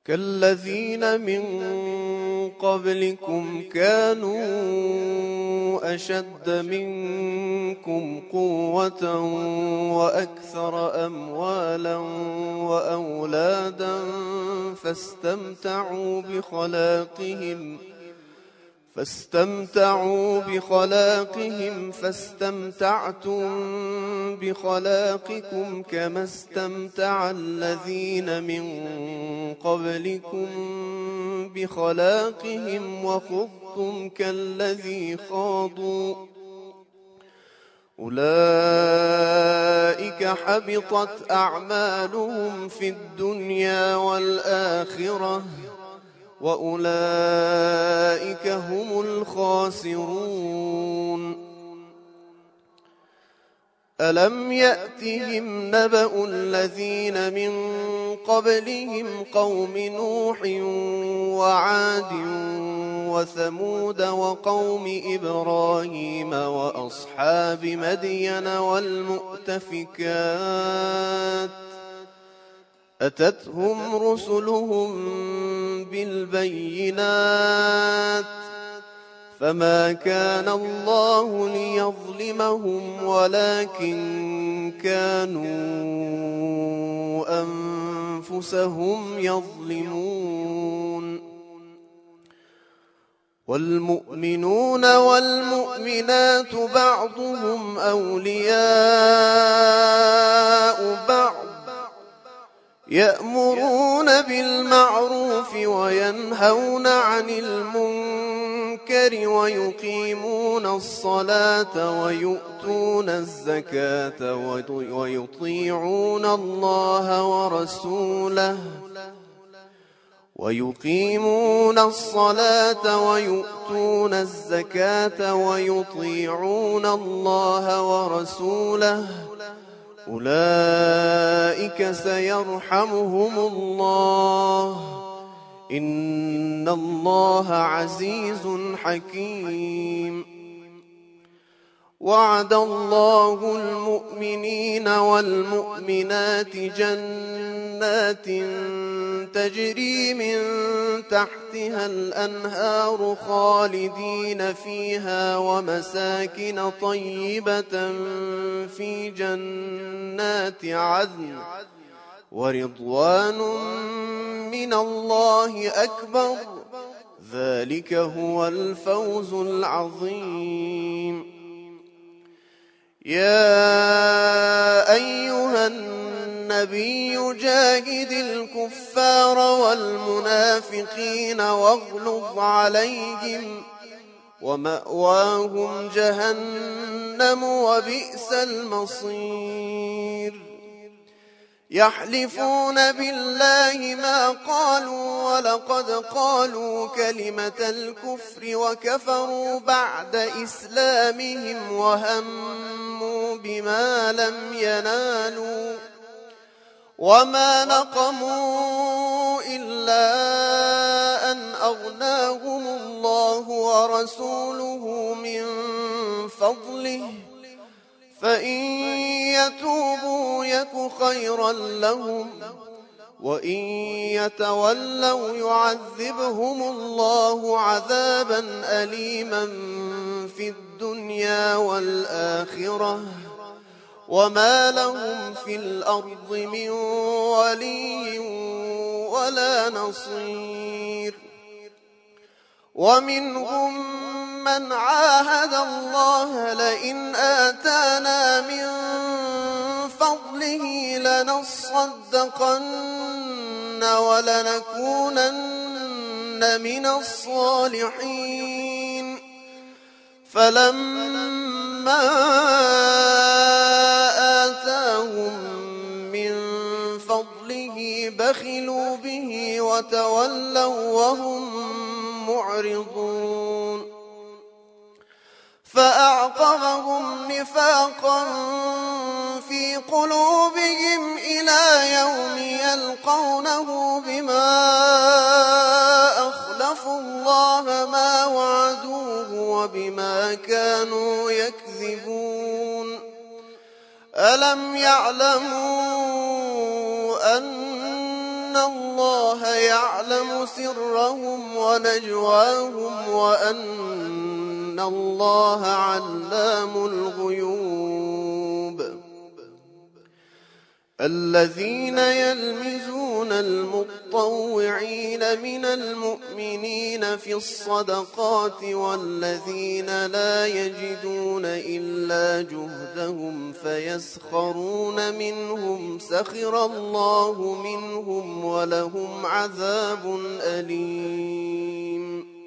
كالذين من قبلكم كانوا أشد منكم قوة وأكثر أموالا وأولادا فاستمتعوا بخلاقهم فاستمتعتم بخلاقكم كما استمتع الذين من قبلكم بخلاقهم وخضتم كالذي خاضوا أولئك حبطت أعمالهم في الدنيا والآخرة وأولئك هم الخاسرون. ألم يأتهم نبأ الذين من قبلهم قوم نوح وعاد وثمود وقوم إبراهيم وأصحاب مدين والمؤتفكات أتتهم رسلهم بالبينات فما كان الله ليظلمهم ولكن كانوا أنفسهم يظلمون. والمؤمنون والمؤمنات بعضهم أولياء بعض يأمرون بالمعروف وينهون عن المنكر ويقيمون الصلاة ويؤتون الزكاة ويطيعون الله ورسوله أولئك سيرحمهم الله إن الله عزيز حكيم. وعد الله المؤمنين والمؤمنات جنات تجري من تحتها الأنهار خالدين فيها ومساكن طيبة في جنات عدن ورضوان من الله أكبر ذلك هو الفوز العظيم. يا أيها النبي جاهد الكفار والمنافقين واغلظ عليهم ومأواهم جهنم وبئس المصير. يحلفون بالله ما قالوا ولقد قالوا كلمة الكفر وكفروا بعد إسلامهم وهموا بما لم ينالوا وما نقموا إلا أن أغناهم الله ورسوله من فضله فإن يتوبوا يك خيرا لهم وإن يتولوا يعذبهم الله عذابا أليما في الدنيا والآخرة وما لهم في الأرض من ولي ولا نصير. ومنهم من عاهد الله لئن آتانا من فضله لنصدقن ولنكونن من الصالحين فلما آتاهم من فضله بخلوا به وتولوا وهم معرضون. فأعقبهم نفاقا في قلوبهم إلى يوم يلقونه بما أخلفوا الله ما وعدوه وبما كانوا يكذبون. ألم يعلموا أن الله يعلم سرهم ونجواهم وأن الله علام الغيوب. الذين يلمزون المطوعين من المؤمنين في الصدقات والذين لا يجدون إلا جهدهم فيسخرون منهم سخر الله منهم ولهم عذاب أليم.